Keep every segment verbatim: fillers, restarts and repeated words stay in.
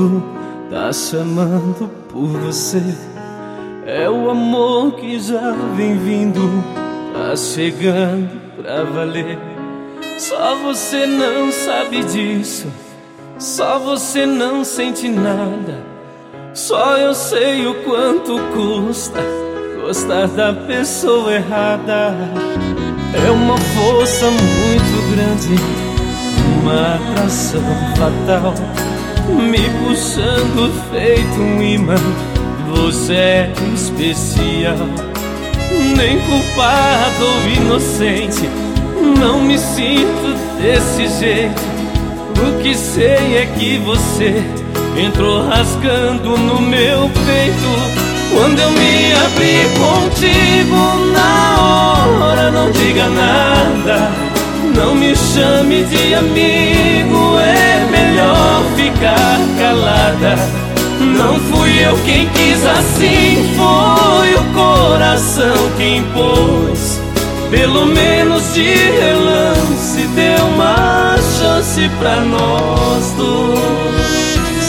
mundo tá chamando por você. É o amor que já vem vindo, tá chegando pra valer. Só você não sabe disso, só você não sente nada. Só eu sei o quanto custa gostar da pessoa errada. É uma força muito grande, uma atração fatal, me puxando feito um imã. Você é especial, nem culpado ou inocente, não me sinto desse jeito. O que sei é que você entrou rasgando no meu peito. Quando eu me abri contigo na hora, não diga nada, não me chame de amigo, é melhor ficar calada. Não fui eu quem quis assim, foi o coração quem impôs. Pelo menos de relance, dê uma chance pra nós dois.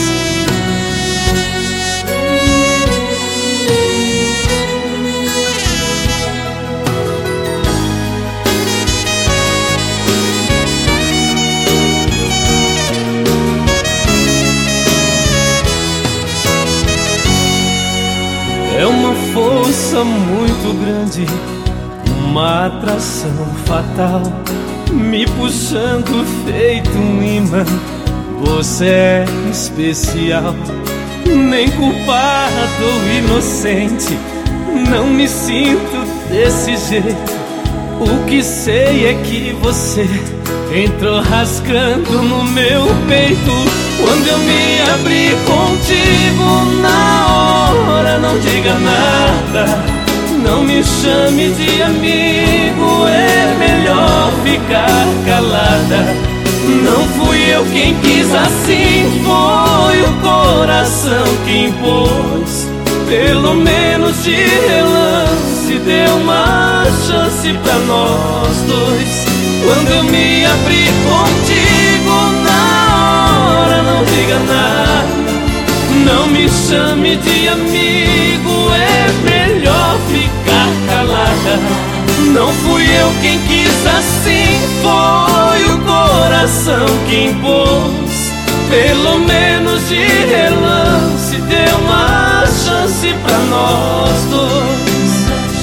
É uma força muito grande, uma atração fatal, me puxando feito um imã. Você é especial, nem culpado ou inocente, não me sinto desse jeito. O que sei é que você entrou rasgando no meu peito. Quando eu me abri contigo na hora, não diga nada, não me chame de amigo, é melhor ficar calada. Não fui eu quem quis assim, foi o coração que impôs. Pelo menos de relance, dê uma chance pra nós dois. Quando eu me abri contigo na hora, não diga nada, não me chame de amigo, é melhor ficar calada. Não fui eu quem quis assim, foi o coração que impôs. Pelo menos de relance, dê uma chance pra nós dois.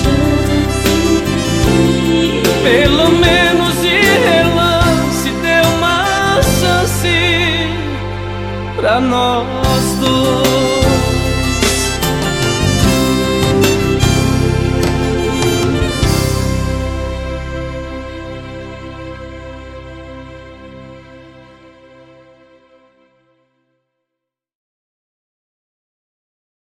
Pelo menos de relance, dê uma chance pra nós.